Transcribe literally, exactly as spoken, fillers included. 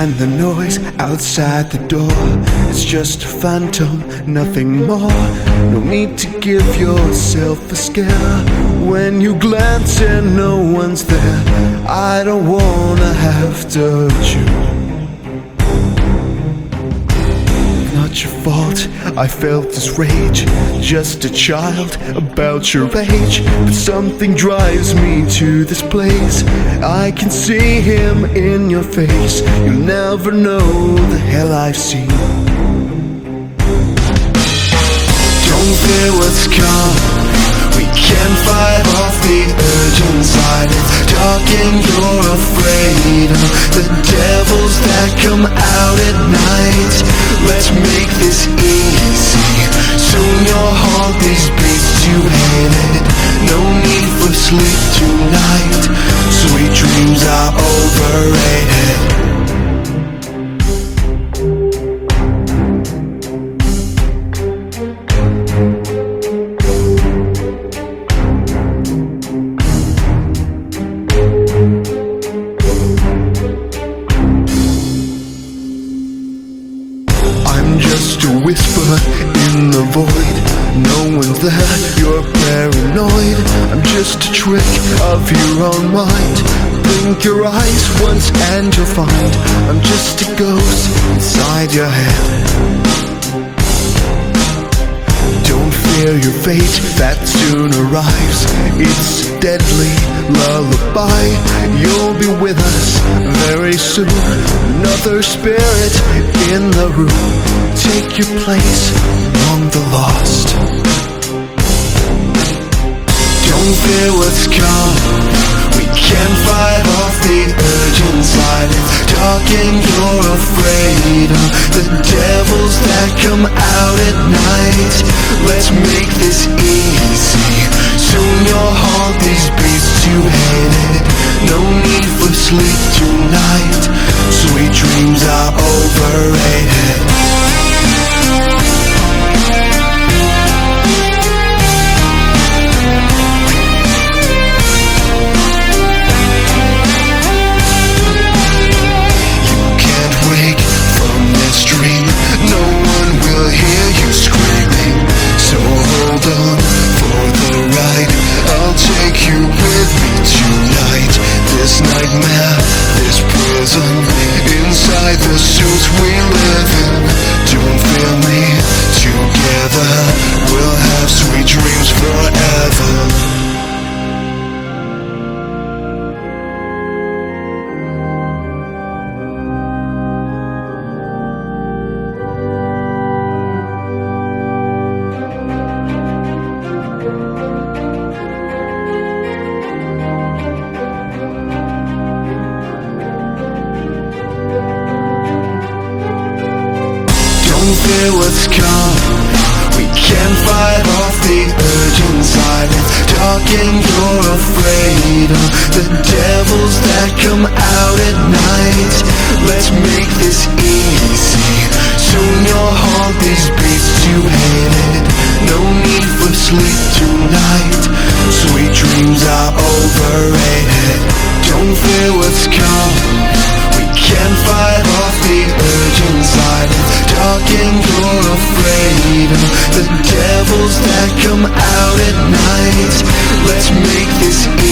And the noise outside the door is just a phantom, nothing more. No need to give yourself a scare when you glance and no one's there. I don't wanna have to hurt you. Not your fault, I felt this rage. Just a child about your age, but something drives me to this place. I can see him in your face. You'll never know the hell I've seen. Don't fear what's come. We can fight off the urge inside. It's dark and you're afraid of the devils that come out at night. Let's make this easy. Soon you'll haunt these beasts you hated. No need for sleep tonight. Sweet dreams are overrated. Just a whisper in the void. No one's there, you're paranoid. I'm just a trick of your own mind. Blink your eyes once and you'll find I'm just a ghost inside your head. Don't fear your fate that soon arrives. It's a deadly lullaby. You'll be with us very soon. Another spirit in the room. Take your place among the lost. Don't fear what's come. We can fight off the urge inside. It's dark and you're afraid of the devils that come out at night. Let's make this easy. Soon you'll haunt these beasts you hated. No need for sleep tonight. Sweet dreams are overrated. Nightmare, this prison, inside the suits we live in. Don't fear me, together we'll have sweet dreams forever. Don't fear what's come. We can fight off the urge inside. It's dark and you're afraid of the devils that come out at night. Let's make this easy. Soon you'll haunt these beasts you hated. No need for sleep tonight. Sweet dreams are overrated. Don't fear what's come. We can fight off the urge inside. It's dark and you're afraid of the devils that come out at night. Let's make this easy.